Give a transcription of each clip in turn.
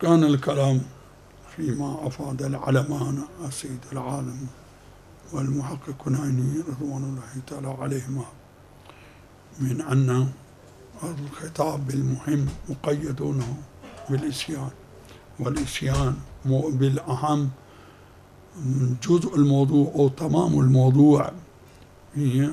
كان الكلام فيما أفاد العلمان السيد العالم والمحقق كنيني رضوان الله تعالى عليهما من أن الخطاب بالمهم مقيدونه بالإسيان، والإسيان بالأهم جزء الموضوع أو تمام الموضوع هي.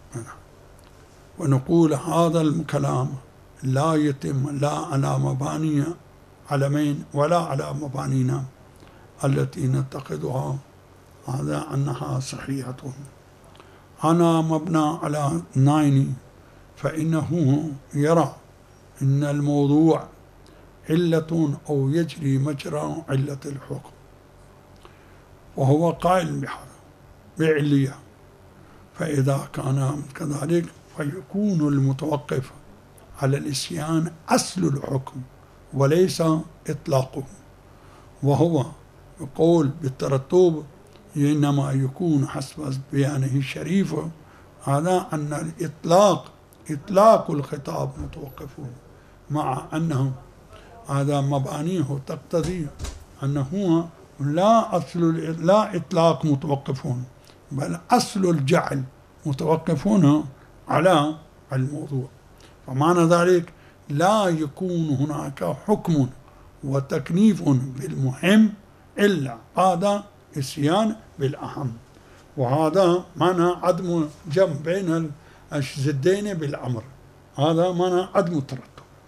ونقول هذا الكلام لا يتم لا على مباني علمين ولا على مبانينا التي نعتقدها هذا أنها صحيحة. أنا مبنى على نايني فإنه يرى أن الموضوع علة أو يجري مجرى علة الحكم، وهو قائل بهذا بعلية. فإذا كان كذلك فيكون المتوقف على الإسيان أصل الحكم وليس إطلاقه، وهو يقول بالترتب إنما يكون حسب بيانه الشريف هذا أن إطلاق الخطاب متوقف، مع أنه هذا مبانيه تقتضي أنه لا إطلاق متوقفون، بل أصل الجعل متوقفون على الموضوع. فمعنى ذلك لا يكون هناك حكم وتكنيف بالمهم إلا هذا إسيان بالأهم، وهذا معنى عدم جمع بين الزدين بالأمر، هذا معنى عدم الترتب.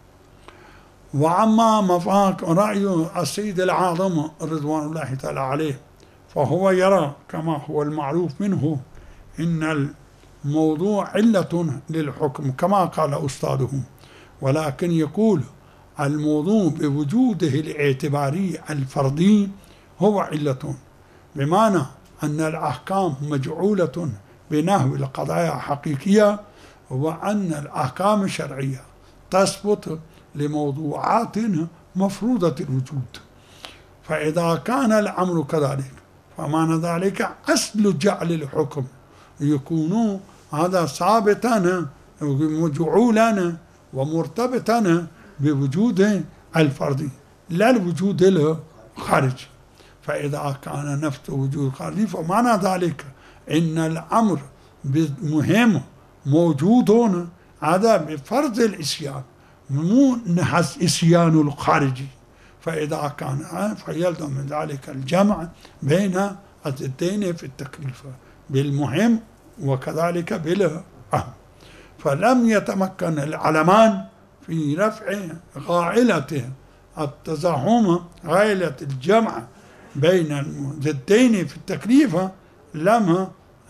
وعما مفاق رأي السيد العاظم رضوان الله تعالى عليه فهو يرى كما هو المعروف منه إن الموضوع علة للحكم كما قال أستاذه، ولكن يقول الموضوع بوجوده الاعتباري الفردي هو علة، بمعنى أن الأحكام مجعولة بنحو القضايا حقيقية، وأن الأحكام الشرعية تثبت لموضوعات مفروضة الوجود. فإذا كان الأمر كذلك فمعنى ذلك أصل جعل الحكم يكون هذا ثابتا مجعولا ومرتبطا بوجود الفردي لا الوجود الخارجي. فإذا كان نفس وجود الخارجي فمعنى ذلك إن الأمر مهم موجود هذا بفرض الإسيان مو نحس إسيان الخارجي. فإذا كان فيلزم من ذلك الجمع بين الضدين في التكليف بالمهم وكذلك بالأهم. فلم يتمكن العلمان في رفع غائلة التزاحم غائلة الجمع بين الضدين في التكليف، لم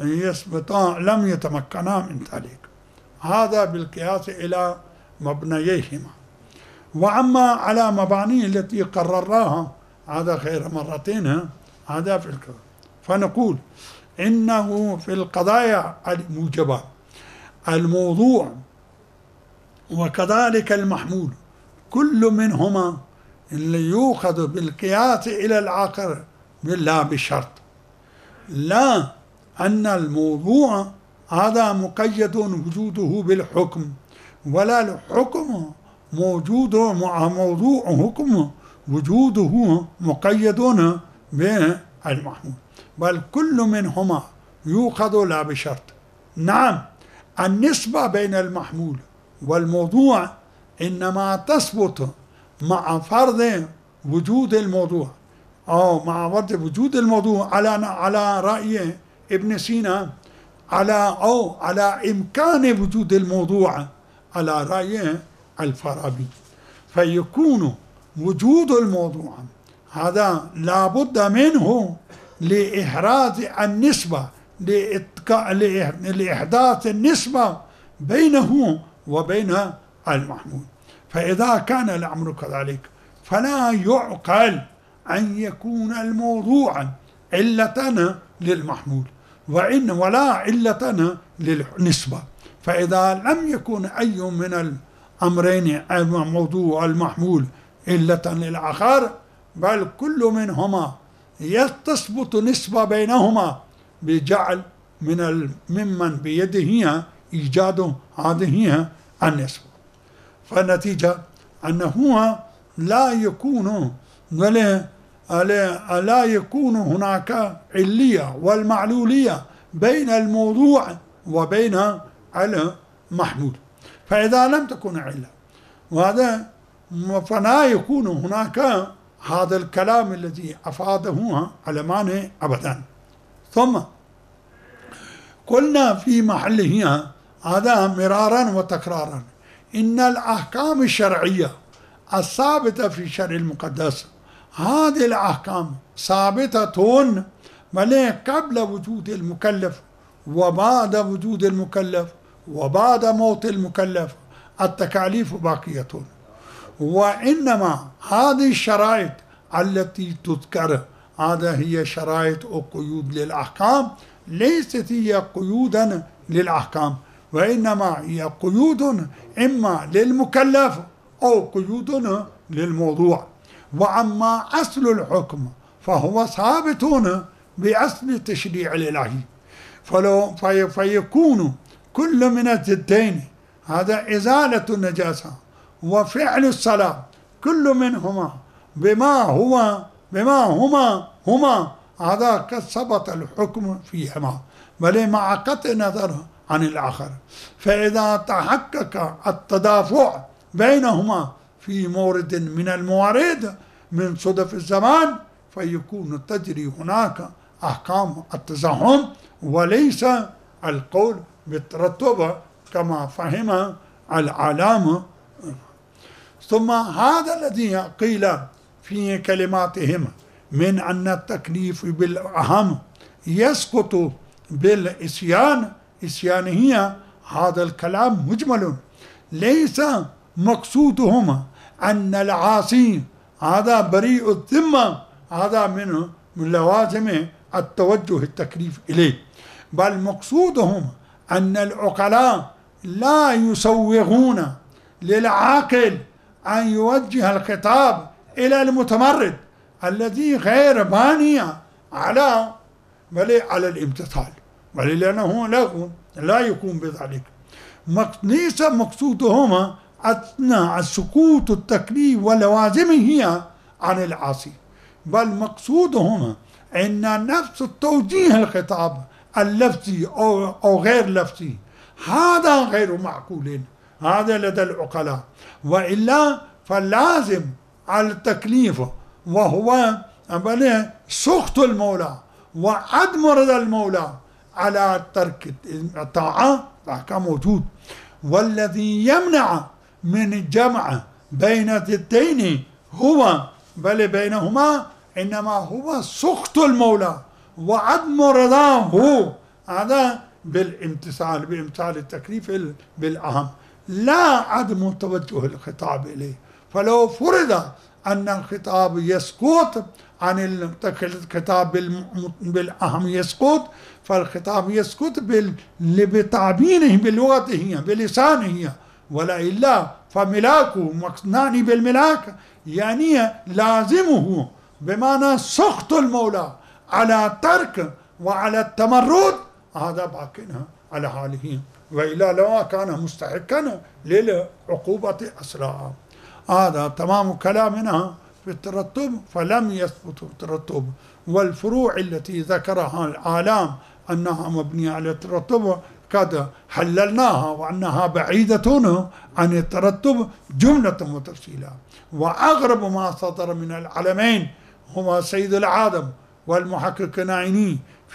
يتمكنا من ذلك، هذا بالقياس إلى مبنييهما. وأما على مبانيه التي قررناها هذا خير مرتين هذا في الكلام، فنقول إنه في القضايا الموجبة الموضوع وكذلك المحمول كل منهما اللي يؤخذ بالقياس إلى الآخر لا بشرط، لا أن الموضوع هذا مقيد وجوده بالحكم، ولا الحكم موجود مع موضوع حكم وجوده مقيد بالمحمول، بل كل منهما يؤخذ لا بشرط. نعم النسبة بين المحمول والموضوع إنما تثبت مع فرض وجود الموضوع أو مع فرض وجود الموضوع على رأي ابن سينا على إمكان وجود الموضوع على رأي الفارابي. فيكون وجود الموضوع هذا لابد منه لإحراز النسبة لإحداث النسبة بينه وبين المحمول. فإذا كان الأمر كذلك فلا يعقل أن يكون الموضوع علة للمحمول ولا علة للنسبة. فإذا لم يكن أي من الأمرين الموضوع المحمول علة للآخر بل كل منهما تثبت نسبة بينهما بجعل ممن بيده إيجاد هذه النسبة، فالنتيجة أنه لا يكون لا يكون هناك علية والمعلولية بين الموضوع وبين المحمول. فإذا لم تكن علة وهذا فلا يكون هناك هذا الكلام الذي أفاده علمان أبدا. ثم قلنا في محله هذا مرارا وتكرارا إن الأحكام الشرعية الثابتة في الشرع المقدس هذه الأحكام ثابتة قبل وجود المكلف وبعد وجود المكلف وبعد موت المكلف التكاليف باقية. وإنما هذه الشرائط التي تذكر هذا هي شرائط أو قيود للأحكام، ليست هي قيودا للأحكام، وإنما هي قيود إما للمكلف أو قيود للموضوع. وأما أصل الحكم فهو ثابت بأصل التشريع الإلهي، فيكون كل من الضدين هذا إزالة النجاسة وفعل الصلاة كل منهما بما هما هذا قد ثبت الحكم فيهما بل مع قطع نظر عن الآخر. فإذا تحقق التدافع بينهما في مورد من الموارد من صدف الزمان فيكون تجري هناك أحكام التزاحم وليس القول بالترتب كما فهم العلامة. ثم هذا الذي قيل في كلماتهم من أن التكليف بالأهم يسقط بالإسيان هي هذا الكلام مجمل، ليس مقصودهم أن العاصي هذا بريء الذمة هذا من لوازم التوجه التكليف إليه، بل مقصودهم أن العقلاء لا يسوغون للعاقل أن يوجه الخطاب إلى المتمرد الذي غير باني على الامتثال، بل لأنه لا يكون بذلك. ليس مقصودهما أثناء السقوط التكليف ولوازمه عن العاصي، بل مقصودهما أن نفس التوجيه الخطاب اللفظي أو غير لفظي هذا غير معقول، هذا لدى العقلاء، وإلا فلازم على التكليف وهو سخط المولى وعدم رضا المولى على ترك الطاعة كان موجود. والذي يمنع من الجمع بين الضدين هو بينهما إنما هو سخط المولى وعدم رضاه هذا بامتثال التكليف بالأهم، لا عدم توجه الخطاب إليه. فلو فرض أن الخطاب يسقط عن الخطاب بالأهم يسقط، فالخطاب يسقط بتعبيره بلغته بلسانه، ولا إلا فملاكه مقصناني بالملاك يعني لازمه بمعنى سخط المولى على ترك وعلى التمرد هذا باقينا على حاله، وإلا لو كان مستحقا للعقوبة أسرع. هذا تمام كلامنا في الترتب، فلم يثبت الترتب. والفروع التي ذكرها العالم أنها مبنية على الترتب قد حللناها وأنها بعيدة عن الترتب جملة وتفصيلا. وأغرب ما صدر من العلمين هما سيد العادم والمحقق الناعيني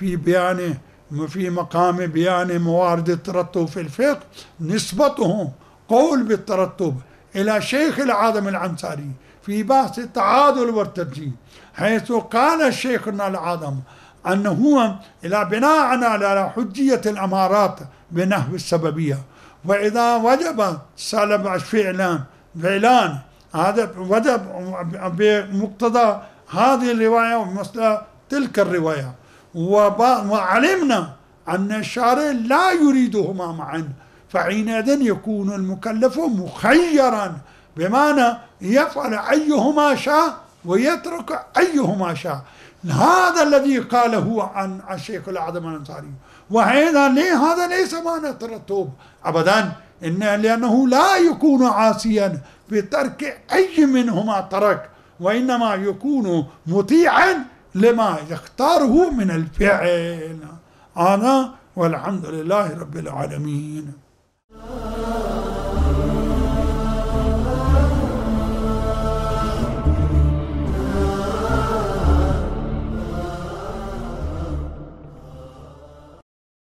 في مقام بيان موارد الترتب في الفقه نسبته قول بالترتب إلى شيخ العادم العنصاري في بحث التعادل والترجيح، حيث قال الشيخ العادم أنه إلى بناء على حجية الأمارات بنحو السببية، وإذا وجب سلب فعلان هذا وجب بمقتضى هذه الرواية ومثل تلك الرواية، وعلمنا أن الشارع لا يريدهما معا، فحينئذ يكون المكلف مخيرا بمعنى يفعل أيهما شاء ويترك أيهما شاء. هذا الذي قاله عن الشيخ العادم الأنصاري، هذا ليس معنى الترتب أبدا، لأنه لا يكون عاصيا بترك أي منهما ترك، وإنما يكون مطيعا لما يختاره من الفعل. هذا والحمد لله رب العالمين.